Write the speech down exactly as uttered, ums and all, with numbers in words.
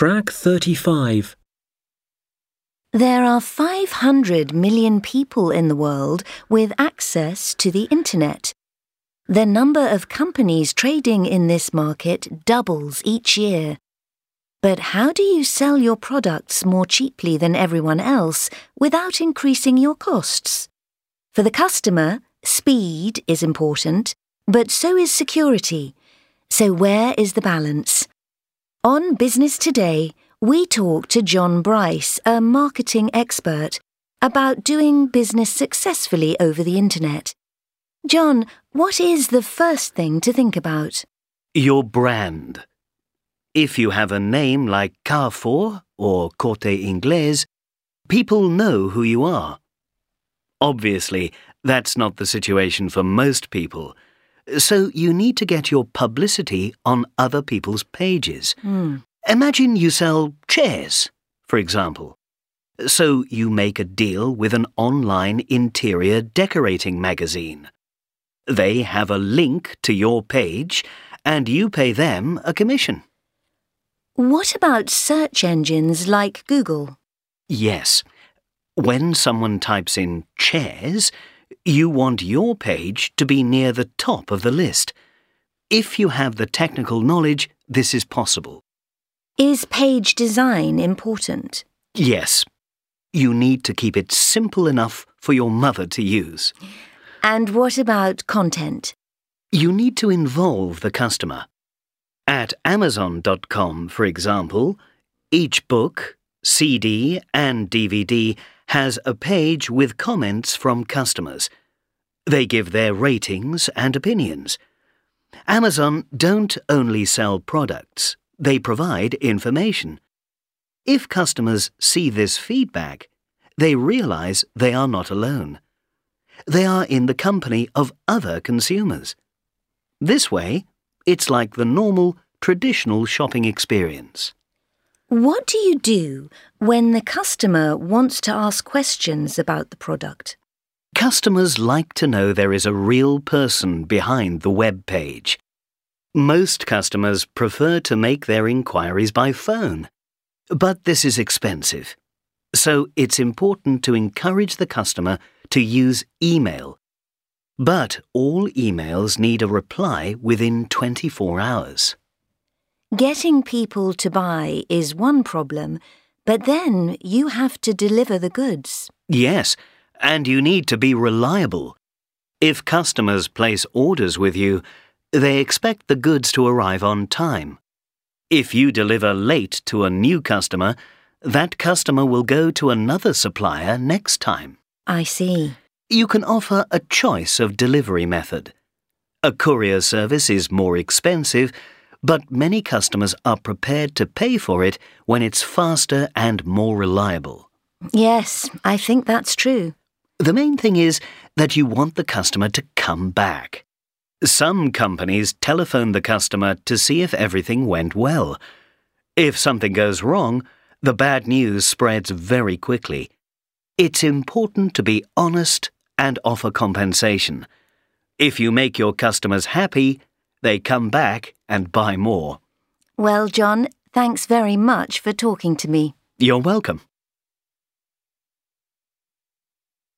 Track thirty-five. There are five hundred million people in the world with access to the Internet. The number of companies trading in this market doubles each year. But how do you sell your products more cheaply than everyone else without increasing your costs? For the customer, speed is important, but so is security. So where is the balance? On Business Today, we talk to John Bryce, a marketing expert, about doing business successfully over the Internet. John, what is the first thing to think about? Your brand. If you have a name like Carrefour or Corte Inglés, people know who you are. Obviously, that's not the situation for most people, so you need to get your publicity on other people's pages. Mm. Imagine you sell chairs, for example. So you make a deal with an online interior decorating magazine. They have a link to your page, and you pay them a commission. What about search engines like Google? Yes. When someone types in chairs, you want your page to be near the top of the list. If you have the technical knowledge, this is possible. Is page design important? Yes. You need to keep it simple enough for your mother to use. And what about content? You need to involve the customer. At Amazon dot com, for example, each book, C D and D V D has a page with comments from customers. They give their ratings and opinions. Amazon don't only sell products, they provide information. If customers see this feedback, they realize they are not alone. They are in the company of other consumers. This way, it's like the normal, traditional shopping experience. What do you do when the customer wants to ask questions about the product? Customers like to know there is a real person behind the web page. Most customers prefer to make their inquiries by phone, but this is expensive. So it's important to encourage the customer to use email. But all emails need a reply within twenty-four hours. Getting people to buy is one problem, but then you have to deliver the goods. Yes, and you need to be reliable. If customers place orders with you, they expect the goods to arrive on time. If you deliver late to a new customer, that customer will go to another supplier next time. I see. You can offer a choice of delivery method. A courier service is more expensive, but many customers are prepared to pay for it when it's faster and more reliable. Yes, I think that's true. The main thing is that you want the customer to come back. Some companies telephone the customer to see if everything went well. If something goes wrong, the bad news spreads very quickly. It's important to be honest and offer compensation. If you make your customers happy, they come back and buy more. Well, John, thanks very much for talking to me. You're welcome.